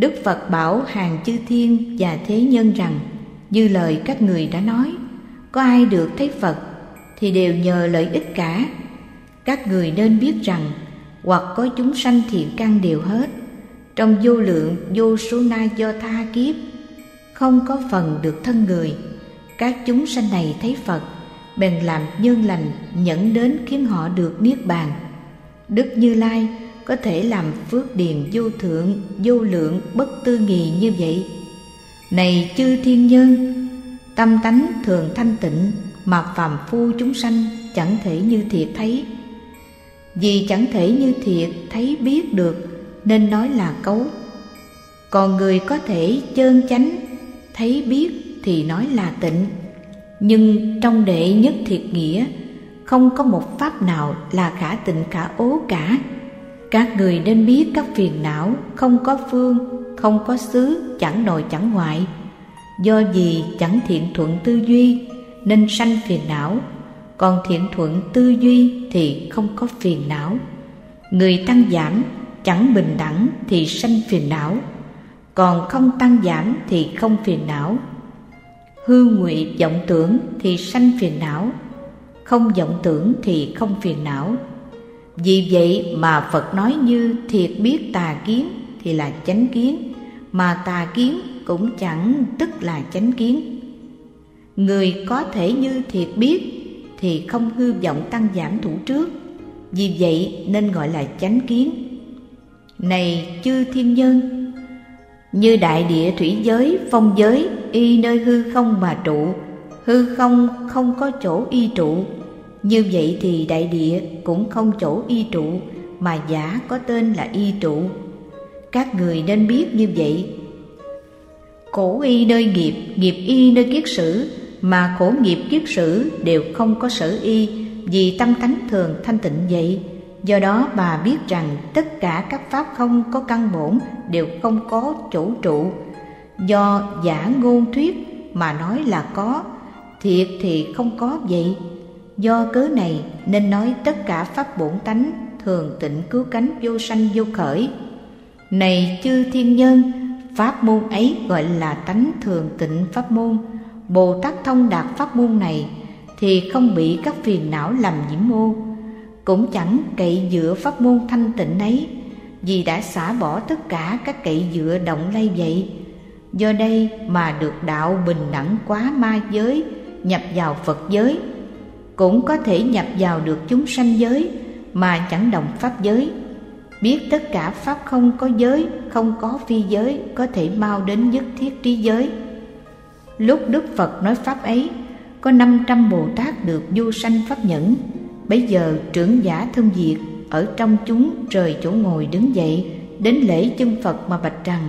Đức Phật bảo hàng chư thiên và thế nhân rằng: như lời các người đã nói, có ai được thấy Phật thì đều nhờ lợi ích cả. Các người nên biết rằng hoặc có chúng sanh thiện căn đều hết, trong vô lượng vô số na do tha kiếp, không có phần được thân người. Các chúng sanh này thấy Phật, bèn làm nhân lành nhẫn đến khiến họ được niết bàn. Đức Như Lai có thể làm phước điền vô thượng vô lượng bất tư nghì như vậy. Này chư thiên nhân, tâm tánh thường thanh tịnh, mà phàm phu chúng sanh chẳng thể như thiệt thấy. Vì chẳng thể như thiệt thấy biết được nên nói là cấu. Còn người có thể chơn chánh thấy biết thì nói là tịnh. Nhưng trong đệ nhất thiệt nghĩa, không có một pháp nào là khả tịnh khả ố cả. Các người nên biết các phiền não không có phương, không có xứ, chẳng nội chẳng ngoại. Do vì chẳng thiện thuận tư duy nên sanh phiền não, còn thiện thuận tư duy thì không có phiền não. Người tăng giảm chẳng bình đẳng thì sanh phiền não, còn không tăng giảm thì không phiền não. Hư ngụy vọng tưởng thì sanh phiền não, không vọng tưởng thì không phiền não. Vì vậy mà Phật nói như thiệt biết tà kiến thì là chánh kiến, mà tà kiến cũng chẳng tức là chánh kiến. Người có thể như thiệt biết thì không hư vọng tăng giảm thủ trước, vì vậy nên gọi là chánh kiến. Này chư thiên nhân, như đại địa thủy giới, phong giới, y nơi hư không mà trụ, hư không không có chỗ y trụ. Như vậy thì đại địa cũng không chỗ y trụ, mà giả có tên là y trụ. Các người nên biết như vậy. Khổ y nơi nghiệp, nghiệp y nơi kiết sử, mà khổ nghiệp kiết sử đều không có sở y, vì tâm tánh thường thanh tịnh vậy. Do đó bà biết rằng tất cả các pháp không có căn bổn đều không có chỗ trụ. Do giả ngôn thuyết mà nói là có, thiệt thì không có vậy. Do cớ này nên nói tất cả pháp bổn tánh thường tịnh cứu cánh vô sanh vô khởi. Này chư thiên nhân, pháp môn ấy gọi là tánh thường tịnh pháp môn. Bồ Tát thông đạt pháp môn này thì không bị các phiền não làm nhiễm ô, cũng chẳng cậy dựa pháp môn thanh tịnh ấy, vì đã xả bỏ tất cả các cậy dựa động lay vậy. Do đây mà được đạo bình đẳng quá ma giới, nhập vào Phật giới. Cũng có thể nhập vào được chúng sanh giới mà chẳng đồng pháp giới. Biết tất cả pháp không có giới, không có phi giới, có thể mau đến nhất thiết trí giới. Lúc Đức Phật nói pháp ấy, có 500 Bồ Tát được vô sanh pháp nhẫn. Bấy giờ trưởng giả Thân Việt ở trong chúng rời chỗ ngồi đứng dậy, đến lễ chân Phật mà bạch rằng: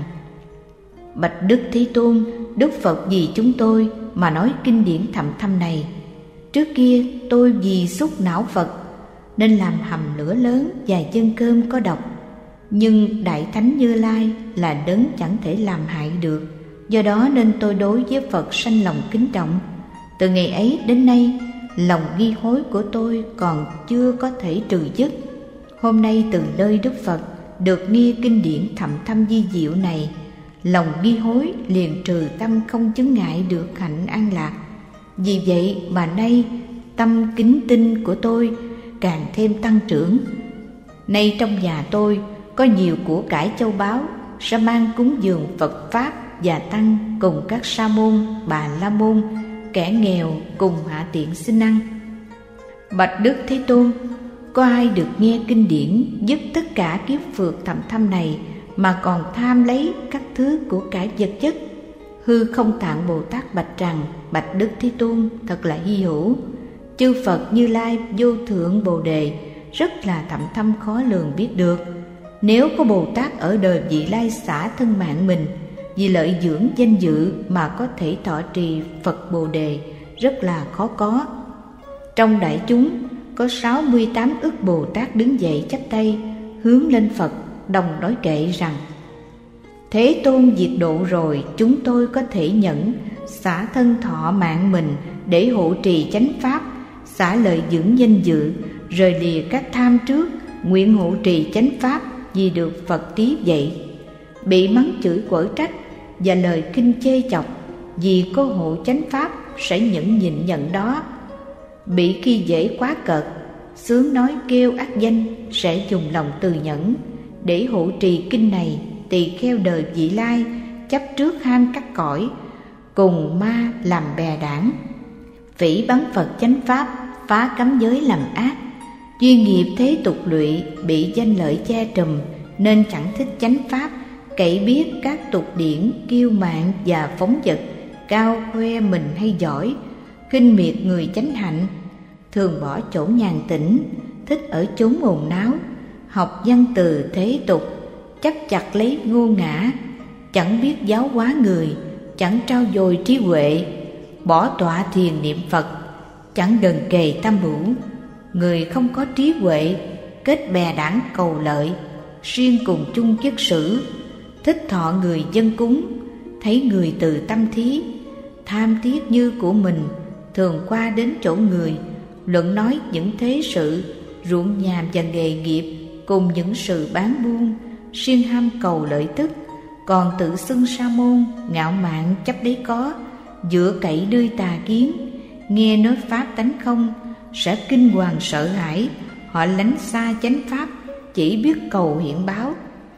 Bạch Đức Thế Tôn, Đức Phật vì chúng tôi mà nói kinh điển thậm thâm này. Trước kia tôi vì xúc não Phật nên làm hầm lửa lớn và dâng cơm có độc. Nhưng Đại Thánh Như Lai là đấng chẳng thể làm hại được. Do đó nên tôi đối với Phật sanh lòng kính trọng. Từ ngày ấy đến nay, lòng nghi hối của tôi còn chưa có thể trừ dứt. Hôm nay từ nơi Đức Phật được nghe kinh điển thậm thâm vi diệu này, lòng nghi hối liền trừ tâm không chướng ngại được hạnh an lạc. Vì vậy mà nay tâm kính tinh của tôi càng thêm tăng trưởng. Nay trong nhà tôi có nhiều của cải châu báu, sẽ mang cúng dường Phật Pháp và Tăng cùng các sa môn, bà la môn, kẻ nghèo cùng hạ tiện xin ăn. Bạch Đức Thế Tôn, có ai được nghe kinh điển dứt tất cả kiếp phược thậm thâm này mà còn tham lấy các thứ của cải vật chất? Hư Không Tạng Bồ Tát bạch rằng: Bạch Đức Thế Tôn, thật là hy hữu. Chư Phật Như Lai vô thượng Bồ Đề rất là thậm thâm khó lường biết được. Nếu có Bồ Tát ở đời vị lai xả thân mạng mình vì lợi dưỡng danh dự mà có thể thọ trì Phật Bồ Đề, rất là khó có. Trong đại chúng có 68 ức Bồ Tát đứng dậy chắp tay hướng lên Phật, đồng nói kệ rằng: Thế Tôn diệt độ rồi, chúng tôi có thể nhẫn xả thân thọ mạng mình để hộ trì chánh pháp, xả lợi dưỡng danh dự, rời lìa các tham trước, nguyện hộ trì chánh pháp vì được Phật tí vậy. bị mắng chửi quở trách và lời khinh chê chọc vì cô hộ chánh pháp sẽ nhẫn nhịn nhận đó. Bị khi dễ quá cợt, xướng nói kêu ác danh sẽ dùng lòng từ nhẫn để hộ trì kinh này. Tỳ kheo đời vị lai chấp trước ham cắt cõi, cùng ma làm bè đảng. Phỉ báng Phật chánh pháp, phá cấm giới làm ác, duyên nghiệp thế tục lụy, bị danh lợi che trùm nên chẳng thích chánh pháp. Cậy biết các tục điển, kiêu mạn và phóng dật, cao khoe mình hay giỏi, khinh miệt người chánh hạnh. Thường bỏ chỗ nhàn tĩnh, thích ở chốn ồn náo, học văn từ thế tục, chấp chặt lấy ngô ngã. Chẳng biết giáo hóa người, chẳng trao dồi trí huệ, bỏ tọa thiền niệm Phật, chẳng gần kề tam hữu. Người không có trí huệ, kết bè đảng cầu lợi, riêng cùng chung chức sử, thích thọ người dân cúng. Thấy người từ tâm thí, tham thiết như của mình, thường qua đến chỗ người, luận nói những thế sự, ruộng nhà và nghề nghiệp, cùng những sự bán buôn, siêng ham cầu lợi tức. Còn tự xưng sa môn, ngạo mạn chấp đấy có, dựa cậy nơi tà kiến. Nghe nói pháp tánh không, sẽ kinh hoàng sợ hãi. Họ lánh xa chánh pháp, chỉ biết cầu hiện báo.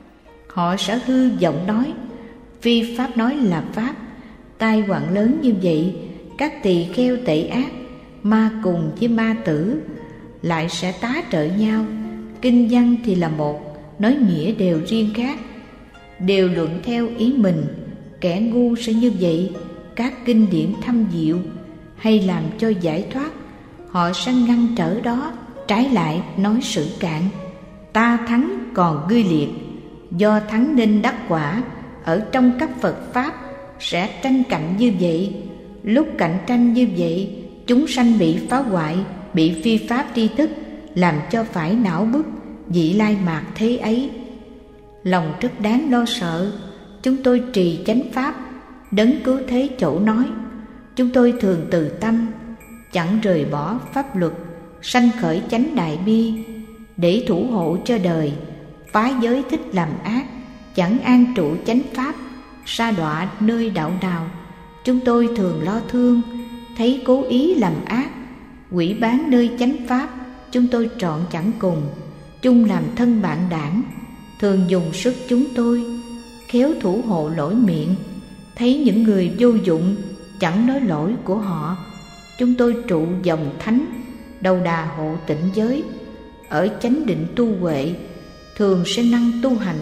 Họ sẽ hư giọng nói, phi pháp nói là pháp. Tai họa lớn như vậy, các tỳ kheo tệ ác, ma cùng với ma tử, lại sẽ tá trợ nhau. Kinh văn thì là một, nói nghĩa đều riêng khác, đều luận theo ý mình. Kẻ ngu sẽ như vậy. Các kinh điển thâm diệu hay làm cho giải thoát, họ sẽ ngăn trở đó, trái lại nói sự cạn. Ta thắng còn ngươi liệt, do thắng nên đắc quả. Ở trong các Phật Pháp sẽ tranh cạnh như vậy. Lúc cạnh tranh như vậy, chúng sanh bị phá hoại, bị phi pháp tri thức làm cho phải não bức, vị lai mạt thế ấy. Lòng rất đáng lo sợ. Chúng tôi trì chánh pháp, đấng cứu thế chỗ nói. Chúng tôi thường từ tâm, chẳng rời bỏ pháp luật, sanh khởi chánh đại bi, để thủ hộ cho đời. Phá giới thích làm ác, chẳng an trụ chánh pháp, sa đọa nơi đạo nào. Chúng tôi thường lo thương, thấy cố ý làm ác, quỷ bán nơi chánh pháp. Chúng tôi trọn chẳng cùng, chung làm thân bạn đảng. Thường dùng sức chúng tôi, khéo thủ hộ lỗi miệng. Thấy những người vô dụng, chẳng nói lỗi của họ. Chúng tôi trụ dòng thánh, đầu đà hộ tịnh giới. Ở chánh định tu huệ, thường sẽ năng tu hành.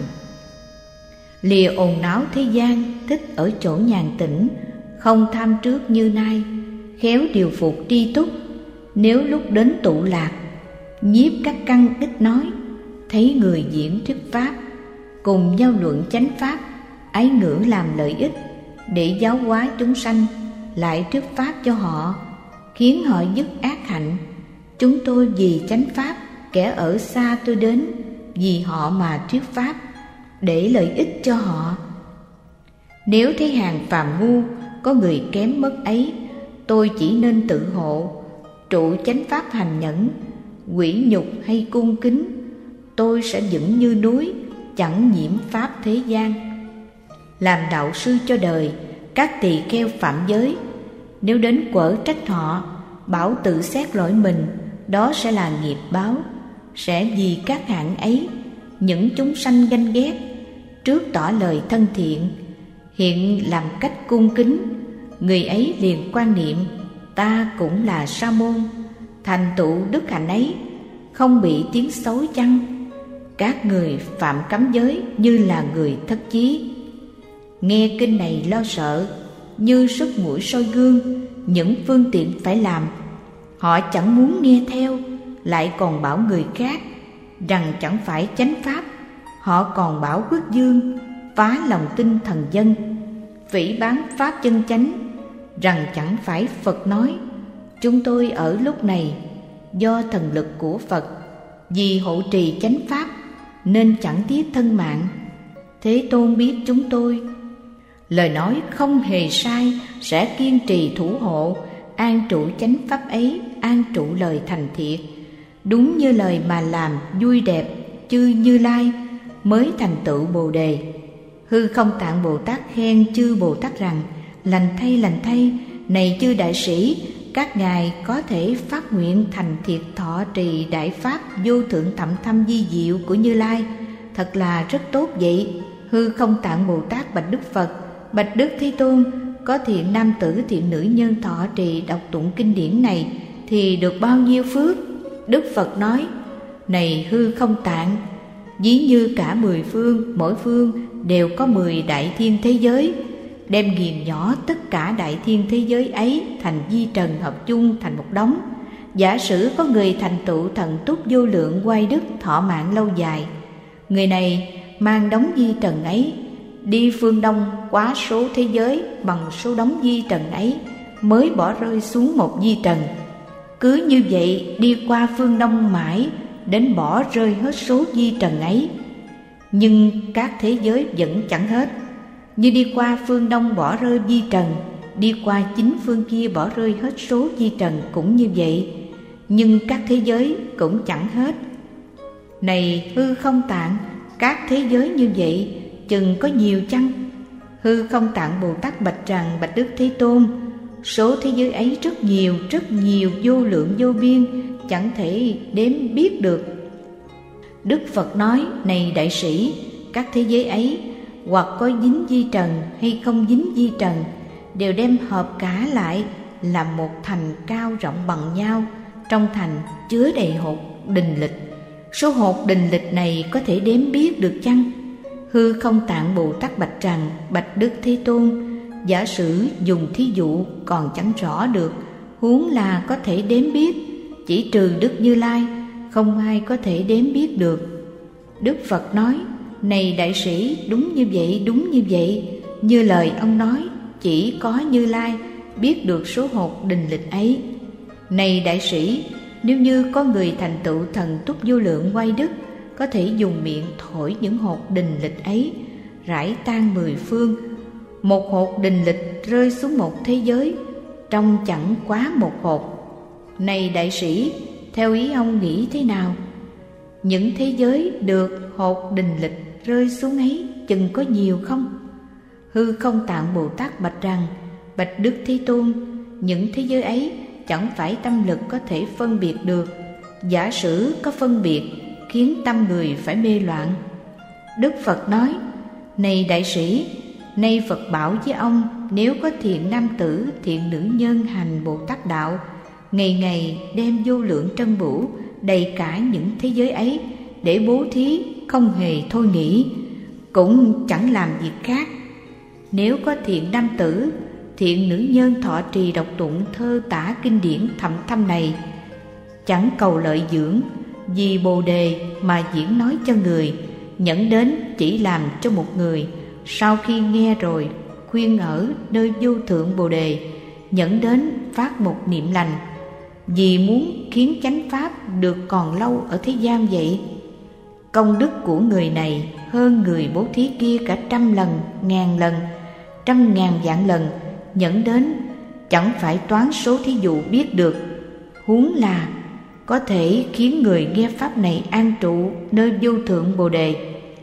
Lìa ồn náo thế gian, thích ở chỗ nhàn tĩnh, không tham trước như nay, khéo điều phục tri túc. Nếu lúc đến tụ lạc, nhiếp các căn ít nói, thấy người diễn thuyết pháp, cùng nhau luận chánh pháp, ái ngữ làm lợi ích, để giáo hóa chúng sanh, lại thuyết pháp cho họ, khiến họ dứt ác hạnh. Chúng tôi vì chánh pháp, kẻ ở xa tôi đến, vì họ mà thuyết pháp, để lợi ích cho họ. Nếu thấy hàng phàm ngu, có người kém mất ấy, tôi chỉ nên tự hộ, trụ chánh pháp hành nhẫn. Quỷ nhục hay cung kính, tôi sẽ vững như núi, chẳng nhiễm pháp thế gian. Làm đạo sư cho đời, các tỳ kheo phạm giới, nếu đến quở trách họ, bảo tự xét lỗi mình, đó sẽ là nghiệp báo. Sẽ vì các hạng ấy, những chúng sanh ganh ghét, trước tỏ lời thân thiện, hiện làm cách cung kính, người ấy liền quan niệm ta cũng là sa môn, thành tựu đức hạnh ấy, không bị tiếng xấu chăng? Các người phạm cấm giới như là người thất chí. Nghe kinh này lo sợ, như sức mũi soi gương, những phương tiện phải làm. Họ chẳng muốn nghe theo, lại còn bảo người khác rằng chẳng phải chánh pháp. Họ còn bảo quốc dương, phá lòng tin thần dân, phỉ báng pháp chân chánh, rằng chẳng phải Phật nói. Chúng tôi ở lúc này do thần lực của Phật, vì hộ trì chánh pháp nên chẳng tiếc thân mạng. Thế Tôn biết chúng tôi lời nói không hề sai, sẽ kiên trì thủ hộ, an trụ chánh pháp ấy, an trụ lời thành thiệt, đúng như lời mà làm vui đẹp, chư Như Lai mới thành tựu Bồ đề. Hư Không Tạng Bồ Tát khen chư Bồ Tát rằng: lành thay, này chư đại sĩ, các ngài có thể phát nguyện thành thiệt thọ trì đại pháp vô thượng thậm thâm vi diệu của Như Lai, thật là rất tốt vậy. Hư Không Tạng Bồ Tát bạch Đức Phật: bạch Đức Thế Tôn, có thiện nam tử thiện nữ nhân thọ trì đọc tụng kinh điển này thì được bao nhiêu phước? Đức Phật nói: này Hư Không Tạng, ví như cả 10 phương, mỗi phương đều có 10 đại thiên thế giới, đem nghiền nhỏ tất cả đại thiên thế giới ấy thành vi trần hợp chung thành một đống. Giả sử có người thành tựu thần túc vô lượng oai đức, thọ mạng lâu dài, người này mang đống vi trần ấy đi phương đông quá số thế giới bằng số đống vi trần ấy mới bỏ rơi xuống một vi trần. Cứ như vậy đi qua phương đông mãi đến bỏ rơi hết số vi trần ấy, nhưng các thế giới vẫn chẳng hết. Như đi qua phương đông bỏ rơi vi trần, đi qua chính phương kia bỏ rơi hết số vi trần cũng như vậy, nhưng các thế giới cũng chẳng hết. Này Hư Không Tạng, các thế giới như vậy chừng có nhiều chăng? Hư Không Tạng Bồ Tát bạch rằng: bạch Đức Thế Tôn, số thế giới ấy rất nhiều, vô lượng vô biên, chẳng thể đếm biết được. Đức Phật nói: này đại sĩ, các thế giới ấy hoặc có dính vi trần hay không dính vi trần đều đem hợp cả lại làm một thành cao rộng bằng nhau. Trong thành chứa đầy hột đình lịch. Số hột đình lịch này có thể đếm biết được chăng? Hư Không Tạng Bồ Tát bạch rằng: bạch Đức Thế Tôn, giả sử dùng thí dụ còn chẳng rõ được, huống là có thể đếm biết. Chỉ trừ Đức Như Lai, không ai có thể đếm biết được. Đức Phật nói: này đại sĩ, đúng như vậy, như lời ông nói, chỉ có Như Lai biết được số hột đình lịch ấy. Này đại sĩ, nếu như có người thành tựu thần túc vô lượng oai đức, có thể dùng miệng thổi những hột đình lịch ấy, rải tan 10 phương. Một hột đình lịch rơi xuống một thế giới, trong chẳng quá một hột. Này đại sĩ, theo ý ông nghĩ thế nào? Những thế giới được hột đình lịch rơi xuống ấy chừng có nhiều không? Hư Không Tạng Bồ Tát bạch rằng: bạch Đức Thế Tôn, những thế giới ấy chẳng phải tâm lực có thể phân biệt được. Giả sử có phân biệt, khiến tâm người phải mê loạn. Đức Phật nói: này đại sĩ, nay Phật bảo với ông, nếu có thiện nam tử, thiện nữ nhân hành Bồ Tát đạo, ngày ngày đem vô lượng trân bửu đầy cả những thế giới ấy để bố thí, không hề thôi nghỉ, cũng chẳng làm việc khác. Nếu có thiện nam tử, thiện nữ nhân thọ trì đọc tụng thơ tả kinh điển thậm thâm này, chẳng cầu lợi dưỡng, vì Bồ Đề mà diễn nói cho người, nhẫn đến chỉ làm cho một người, sau khi nghe rồi khuyên ở nơi vô thượng Bồ Đề, nhẫn đến phát một niệm lành, vì muốn khiến chánh pháp được còn lâu ở thế gian vậy. Công đức của người này hơn người bố thí kia cả 100 lần, 1000 lần, 100.000 vạn lần, nhẫn đến chẳng phải toán số thí dụ biết được, huống là có thể khiến người nghe pháp này an trụ nơi vô thượng Bồ Đề.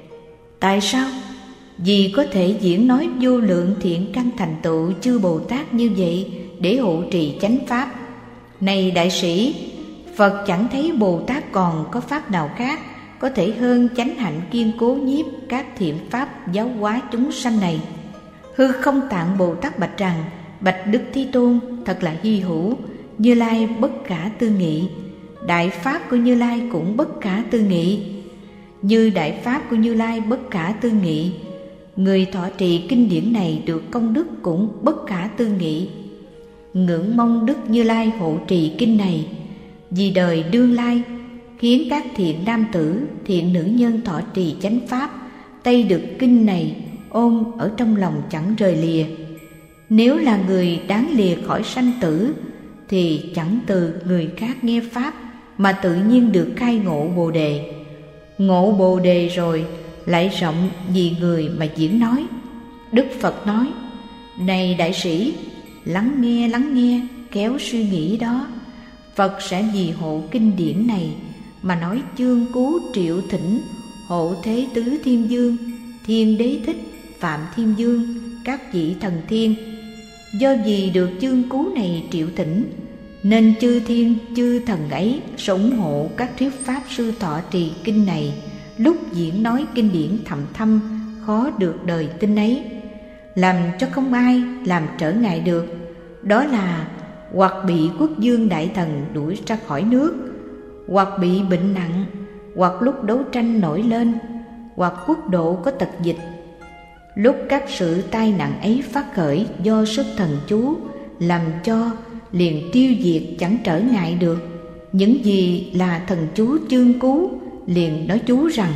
Tại sao? Vì có thể diễn nói vô lượng thiện căn thành tựu chư Bồ Tát như vậy để hộ trì chánh pháp. Này đại sĩ, Phật chẳng thấy Bồ Tát còn có pháp nào khác có thể hơn chánh hạnh kiên cố nhiếp các thiện pháp giáo hóa chúng sanh này. Hư Không Tạng Bồ Tát bạch rằng: bạch Đức Thế Tôn, thật là hy hữu, Như Lai bất khả tư nghị. Đại pháp của Như Lai cũng bất khả tư nghị. Như đại pháp của Như Lai bất khả tư nghị, người thọ trì kinh điển này được công đức cũng bất khả tư nghị. Ngưỡng mong Đức Như Lai hộ trì kinh này, vì đời đương lai khiến các thiện nam tử, thiện nữ nhân thọ trì chánh pháp, tay được kinh này ôm ở trong lòng chẳng rời lìa. Nếu là người đáng lìa khỏi sanh tử, thì chẳng từ người khác nghe pháp mà tự nhiên được khai ngộ Bồ Đề. Ngộ Bồ Đề rồi lại rộng vì người mà diễn nói. Đức Phật nói: này đại sĩ, lắng nghe, kéo suy nghĩ đó. Phật sẽ vì hộ kinh điển này mà nói chương cứu triệu thỉnh, hộ thế tứ thiên dương, thiên đế thích, Phạm Thiên Dương, các vị thần thiên. Do vì được chương cứu này triệu thỉnh, nên chư thiên chư thần ấy sẽ ủng hộ các thuyết pháp sư thọ trì kinh này lúc diễn nói kinh điển thầm thâm khó được đời tin ấy, làm cho không ai làm trở ngại được. Đó là hoặc bị quốc vương đại thần đuổi ra khỏi nước, hoặc bị bệnh nặng, hoặc lúc đấu tranh nổi lên, hoặc quốc độ có tật dịch. Lúc các sự tai nạn ấy phát khởi do sức thần chú làm cho, liền tiêu diệt chẳng trở ngại được. Những gì là thần chú chương cứu, liền nói chú rằng: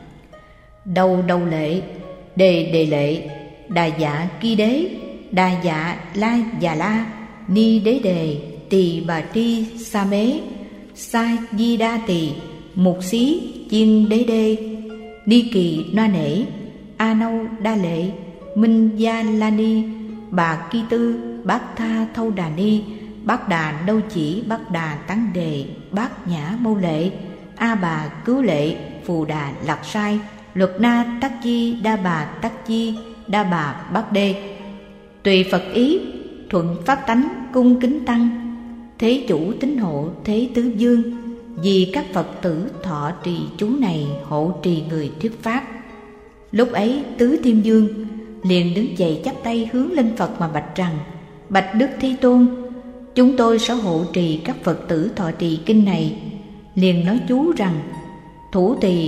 đầu đầu lệ, đề đề lệ, đà dạ ki đế, đà dạ la già la, ni đế đề, tỳ bà tri sa mế, sa di đa tỳ, mục xí chiên đế đê, ni kỳ na nể, a nâu đa lệ, minh gia la ni, bà ki tư, bát tha thâu đà ni, bát đà đâu chỉ, bát đà tán đề, bát nhã mâu lệ, a bà cứu lệ, phù đà lạc sai, luật na tắc chi, đa bà tắc chi, đa bà bát đê. Tùy Phật ý, thuận pháp tánh, cung kính tăng, thế chủ tín hộ thế tứ dương. Vì các Phật tử thọ trì chú này hộ trì người thuyết pháp. Lúc ấy tứ thiên dương liền đứng dậy chắp tay hướng lên Phật mà bạch rằng: bạch Đức Thế Tôn, chúng tôi sẽ hộ trì các Phật tử thọ trì kinh này. Liền nói chú rằng: thủ tỳ,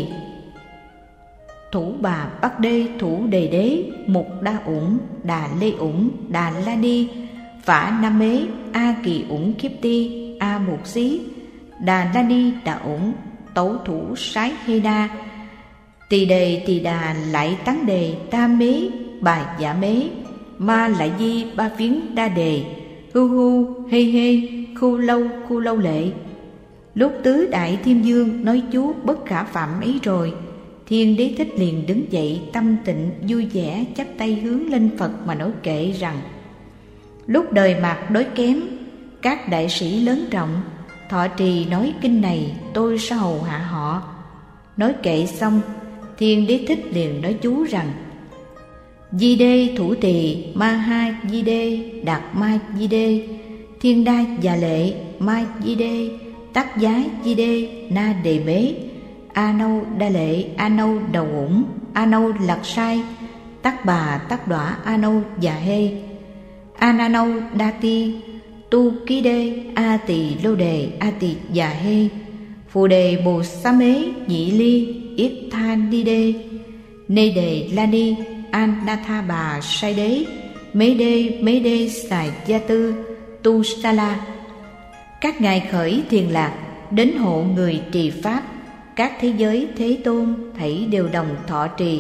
thủ bà bắc đê, thủ đề đế, mục đa ủng, đà lê ủng, đà la đi, phả nam mế, a kỳ ủng khiếp ti, a mục xí, đà la ni đà ủng, tấu thủ sái hê đa, tỳ đề tỳ đà lại tán đề, ta mế bà giả mế, ma lại di ba phiến đa đề, hu hu hê hê, khu lâu lệ. Lúc tứ đại thiên dương nói chú bất khả phạm ấy rồi, Thiên Đế Thích liền đứng dậy tâm tịnh vui vẻ chắp tay hướng lên Phật mà nói kệ rằng: lúc đời Mạt đối kém, các đại sĩ lớn trọng thọ trì nói kinh này, tôi sẽ hầu hạ họ. Nói kệ xong, Thiên Đế Thích liền nói chú rằng: di đê thủ tỳ, ma ha di đê, đạt ma di đê, thiên đa già lệ, ma di đê, tắc giá di đê, na đề mế, a nâu đa lệ, a nâu đầu ủng, a nâu lạc sai, tắc bà tắc đọa, a nâu già hê, a na nâu đa ti, tu ký đê, a tỳ lô đề, a tỳ già hê, phù đề bồ sa mế, nhị ly, yết tha ni đê, nê đề la ni, an na tha bà sai đế, mế đê xài gia tư, tu sa la. Các ngài khởi thiền lạc đến hộ người trì pháp, các thế giới Thế Tôn thảy đều đồng thọ trì.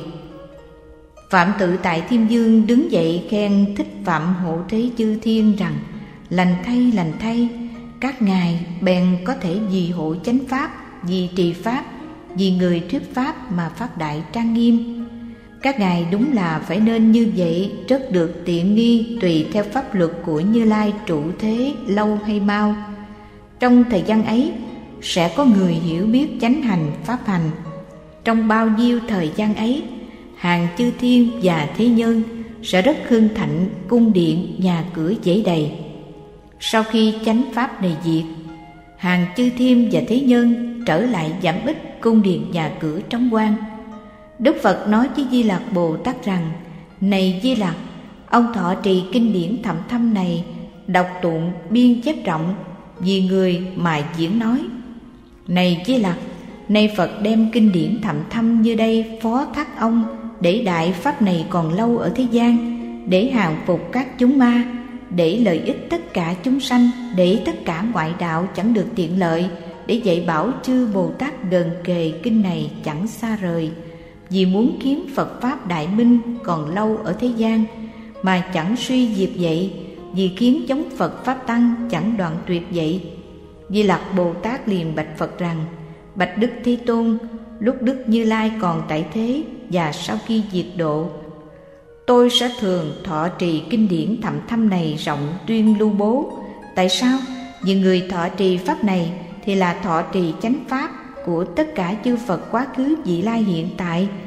Phạm Tự Tại Thiên Dương đứng dậy khen Thích Phạm Hộ Thế chư thiên rằng: lành thay, các ngài bèn có thể vì hộ chánh pháp, vì trì pháp, vì người thuyết pháp mà phát đại trang nghiêm. Các ngài đúng là phải nên như vậy, rất được tiện nghi tùy theo pháp luật của Như Lai trụ thế lâu hay mau. Trong thời gian ấy sẽ có người hiểu biết chánh hành pháp hành. Trong bao nhiêu thời gian ấy, hàng chư thiên và thế nhân sẽ rất hưng thịnh, cung điện nhà cửa dễ đầy. Sau khi chánh pháp này diệt, hàng chư thiên và thế nhân trở lại giảm ít, cung điện nhà cửa trống quang. Đức Phật nói với Di Lặc Bồ Tát rằng: này Di Lặc, ông thọ trì kinh điển thậm thâm này, đọc tụng biên chép rộng, vì người mà diễn nói. Này Di Lặc, nay Phật đem kinh điển thậm thâm như đây phó thác ông, để đại pháp này còn lâu ở thế gian, để hàng phục các chúng ma, để lợi ích tất cả chúng sanh, để tất cả ngoại đạo chẳng được tiện lợi, để dạy bảo chư Bồ Tát gần kề kinh này chẳng xa rời. Vì muốn khiến Phật Pháp đại minh còn lâu ở thế gian, mà chẳng suy diệt vậy, vì khiến chống Phật Pháp Tăng chẳng đoạn tuyệt vậy. Di Lặc Bồ Tát liền bạch Phật rằng: bạch Đức Thế Tôn, lúc Đức Như Lai còn tại thế và sau khi diệt độ, tôi sẽ thường thọ trì kinh điển thậm thâm này rộng tuyên lưu bố. Tại sao? Vì người thọ trì pháp này thì là thọ trì chánh pháp của tất cả chư Phật quá khứ vị lai hiện tại.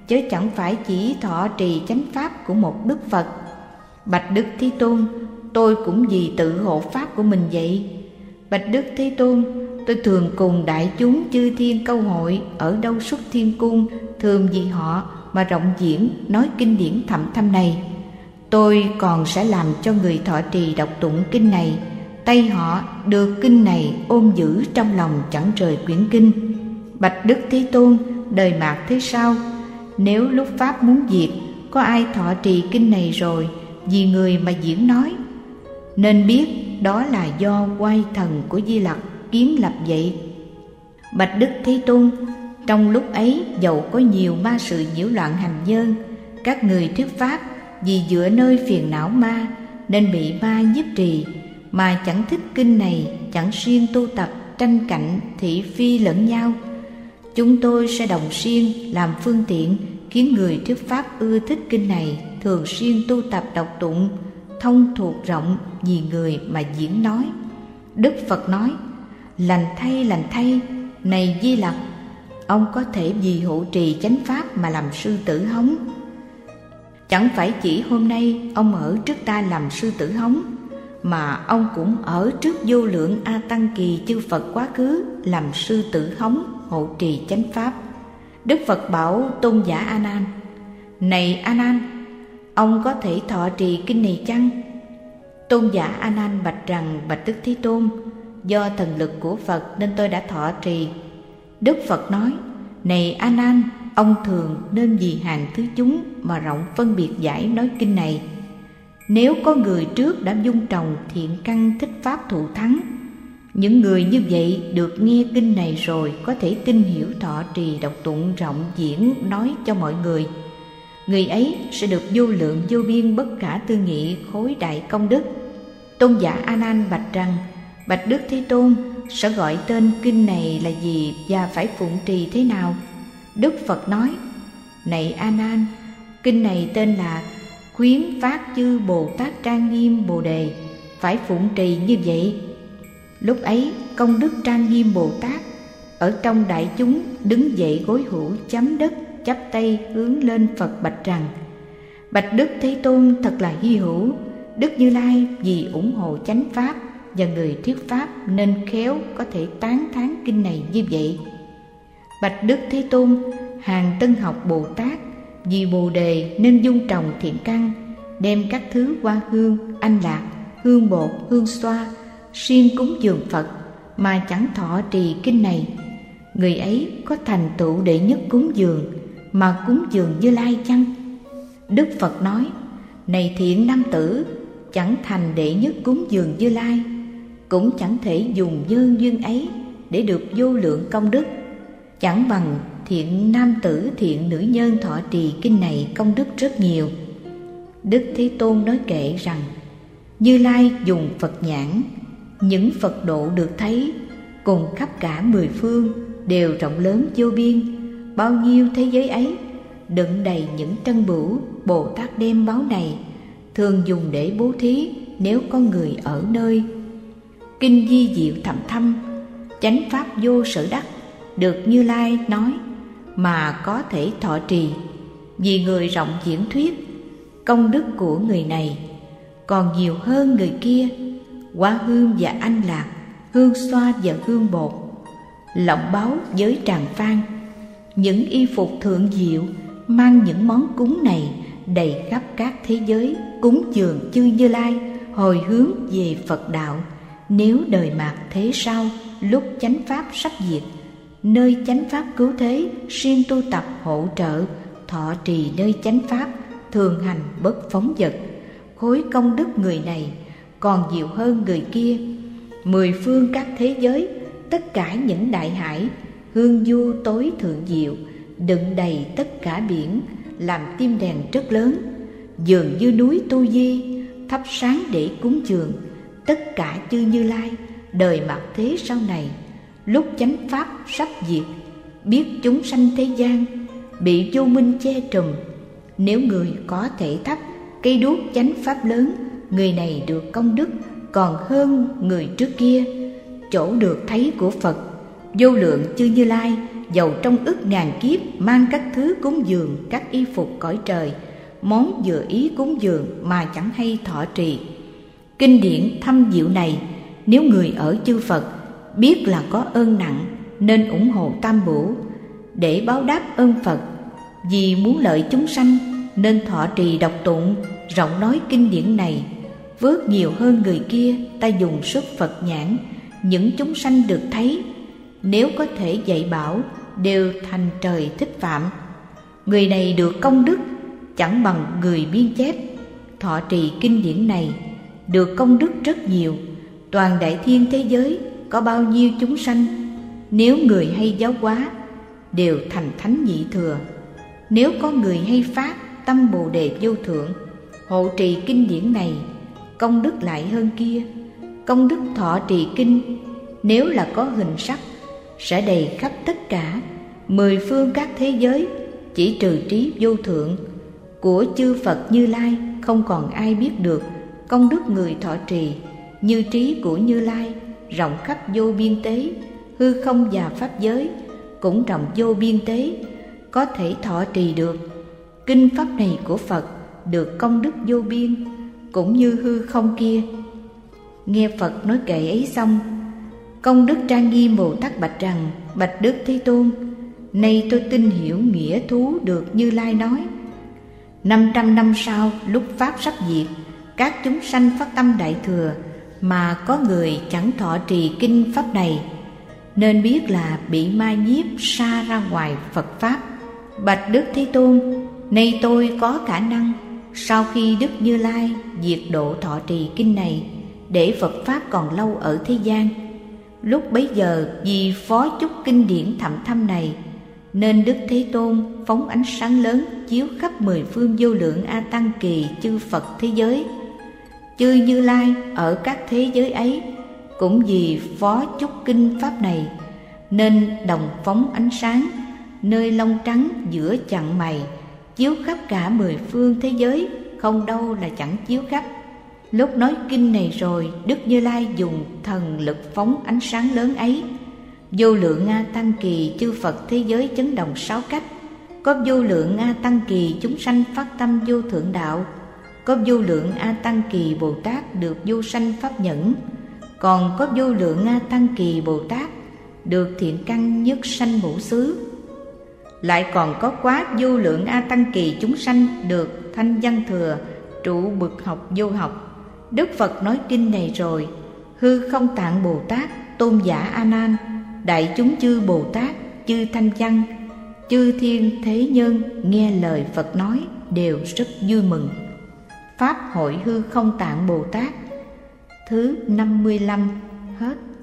chớ chẳng phải chỉ thọ trì chánh pháp của một Đức Phật. Bạch Đức Thế Tôn, tôi cũng vì tự hộ pháp của mình vậy. Bạch Đức Thế Tôn, tôi thường cùng đại chúng chư thiên câu hội ở đâu xuất thiên cung, thường vì họ mà rộng diễn nói kinh điển thậm thâm này. Tôi còn sẽ làm cho người thọ trì đọc tụng kinh này, tay họ được kinh này ôm giữ trong lòng chẳng rời quyển kinh. Bạch Đức Thế Tôn, đời mạt thế sao, nếu lúc pháp muốn diệt, có ai thọ trì kinh này rồi vì người mà diễn nói, nên biết đó là do oai thần của Di Lặc kiến lập vậy. Bạch Đức Thế Tôn, trong lúc ấy dầu có nhiều ma sự nhiễu loạn hành nhân, các người thuyết pháp vì dựa nơi phiền não ma nên bị ma nhiếp trì, mà chẳng thích kinh này, chẳng siêng tu tập, tranh cạnh thị phi lẫn nhau. Chúng tôi sẽ đồng siêng làm phương tiện khiến người thuyết pháp ưa thích kinh này, thường siêng tu tập đọc tụng, thông thuộc rộng vì người mà diễn nói. Đức Phật nói: lành thay, này Di Lặc, ông có thể vì hộ trì chánh pháp mà làm sư tử hống. Chẳng phải chỉ hôm nay ông ở trước ta làm sư tử hống, mà ông cũng ở trước vô lượng A Tăng kỳ chư Phật quá khứ làm sư tử hống hộ trì chánh pháp. Đức Phật bảo tôn giả A Nan: này A Nan, ông có thể thọ trì kinh này chăng? Tôn giả A Nan bạch rằng: bạch Đức Thế Tôn, do thần lực của Phật nên tôi đã thọ trì. Đức Phật nói: này A Nan, ông thường nên vì hàng thứ chúng mà rộng phân biệt giải nói kinh này. Nếu có người trước đã dung trồng thiện căn thích pháp thụ thắng, những người như vậy được nghe kinh này rồi có thể tin hiểu thọ trì đọc tụng rộng diễn nói cho mọi người. Người ấy sẽ được vô lượng vô biên bất khả tư nghị khối đại công đức. Tôn giả A Nan bạch rằng: bạch Đức Thế Tôn, sẽ gọi tên kinh này là gì và phải phụng trì thế nào? Đức Phật nói: này A Nan, kinh này tên là Khuyến Phát Chư Bồ Tát Trang Nghiêm Bồ Đề, phải phụng trì như vậy. Lúc ấy công đức Trang Nghiêm Bồ Tát ở trong đại chúng đứng dậy gối hữu chấm đất, chắp tay hướng lên Phật bạch rằng: bạch Đức Thế Tôn, thật là hy hữu. Đức Như Lai vì ủng hộ chánh pháp và người thuyết pháp nên khéo có thể tán thán kinh này như vậy. Bạch Đức Thế Tôn, hàng tân học Bồ Tát vì Bồ Đề nên dung trồng thiện căn, đem các thứ hoa hương, anh lạc, hương bột, hương xoa siêng cúng dường Phật mà chẳng thọ trì kinh này. Người ấy có thành tựu đệ nhất cúng dường mà cúng dường Như Lai chăng? Đức Phật nói: này thiện nam tử, chẳng thành đệ nhất cúng dường Như Lai, cũng chẳng thể dùng nhân duyên ấy để được vô lượng công đức. Chẳng bằng thiện nam tử thiện nữ nhân thọ trì kinh này công đức rất nhiều. Đức Thế Tôn nói kệ rằng: Như Lai dùng Phật nhãn, những Phật độ được thấy cùng khắp cả mười phương đều rộng lớn vô biên. Bao nhiêu thế giới ấy đựng đầy những trân bửu, Bồ Tát đem báu này thường dùng để bố thí nếu có người ở nơi. Kinh di diệu thậm thâm, chánh pháp vô sở đắc, được Như Lai nói mà có thể thọ trì. Vì người rộng diễn thuyết, công đức của người này còn nhiều hơn người kia. Hoa hương và anh lạc, hương xoa và hương bột, lọng báu giới tràng phan, những y phục thượng diệu mang những món cúng này đầy khắp các thế giới, cúng dường chư Như Lai, hồi hướng về Phật đạo. Nếu đời mạt thế sau, lúc chánh pháp sắp diệt, nơi chánh pháp cứu thế, siêng tu tập hộ trợ, thọ trì nơi chánh pháp, thường hành bất phóng dật, khối công đức người này còn nhiều hơn người kia. Mười phương các thế giới, tất cả những đại hải, hương du tối thượng diệu, đựng đầy tất cả biển, làm tim đèn rất lớn, dường như núi Tu Di, thắp sáng để cúng dường tất cả chư Như Lai. Đời mạt thế sau này, lúc chánh pháp sắp diệt, biết chúng sanh thế gian bị vô minh che trùm, nếu người có thể thắp cây đuốc chánh pháp lớn, người này được công đức còn hơn người trước kia. Chỗ được thấy của Phật, vô lượng chư Như Lai dầu trong ức ngàn kiếp mang các thứ cúng dường, các y phục cõi trời, món vừa ý cúng dường mà chẳng hay thọ trì. Kinh điển thâm diệu này, nếu người ở chư Phật biết là có ơn nặng, nên ủng hộ Tam Bửu để báo đáp ơn Phật. Vì muốn lợi chúng sanh nên thọ trì đọc tụng, rộng nói kinh điển này, vớt nhiều hơn người kia. Ta dùng sức Phật nhãn, những chúng sanh được thấy, nếu có thể dạy bảo, đều thành trời thích phạm. Người này được công đức chẳng bằng người biên chép. Thọ trì kinh điển này được công đức rất nhiều. Toàn đại thiên thế giới có bao nhiêu chúng sanh, nếu người hay giáo hóa, đều thành thánh nhị thừa. Nếu có người hay phát tâm Bồ Đề vô thượng, hộ trì kinh điển này, công đức lại hơn kia. Công đức thọ trì kinh, nếu là có hình sắc, sẽ đầy khắp tất cả 10 phương các thế giới, chỉ trừ trí vô thượng của chư Phật Như Lai, không còn ai biết được công đức người thọ trì. Như trí của Như Lai rộng khắp vô biên tế, hư không và pháp giới cũng rộng vô biên tế, có thể thọ trì được. Kinh pháp này của Phật được công đức vô biên, cũng như hư không kia. Nghe Phật nói kệ ấy xong, Công đức Trang Nghiêm Bồ Tát bạch rằng: Bạch Đức Thế Tôn, nay tôi tin hiểu nghĩa thú được Như Lai nói. 500 năm sau, lúc pháp sắp diệt, các chúng sanh phát tâm đại thừa, mà có người chẳng thọ trì kinh pháp này, nên biết là bị ma nhiếp sa ra ngoài Phật pháp. Bạch Đức Thế Tôn, nay tôi có khả năng sau khi Đức Như Lai diệt độ thọ trì kinh này, để Phật pháp còn lâu ở thế gian. Lúc bấy giờ vì phó chúc kinh điển thậm thâm này, nên Đức Thế Tôn phóng ánh sáng lớn chiếu khắp 10 phương vô lượng A Tăng kỳ chư Phật thế giới. Chư Như Lai ở các thế giới ấy cũng vì phó chúc kinh pháp này, nên đồng phóng ánh sáng nơi lông trắng giữa chặng mày, chiếu khắp cả 10 phương thế giới, không đâu là chẳng chiếu khắp. Lúc nói kinh này rồi, Đức Như Lai dùng thần lực phóng ánh sáng lớn ấy. Vô lượng A Tăng kỳ chư Phật thế giới chấn động 6 cách. Có vô lượng A Tăng kỳ chúng sanh phát tâm vô thượng đạo. Có vô lượng A Tăng kỳ Bồ Tát được vô sanh pháp nhẫn. Còn có vô lượng A Tăng kỳ Bồ Tát được thiện căn nhất sanh ngũ xứ. Lại còn có quá vô lượng A Tăng kỳ chúng sanh được thanh văn thừa trụ bực học vô học. Đức Phật nói kinh này rồi, hư không tạng Bồ Tát, tôn giả A Nan, đại chúng chư Bồ Tát, chư thanh văn, chư thiên thế nhân nghe lời Phật nói đều rất vui mừng. Pháp hội hư không tạng Bồ Tát thứ 55 hết.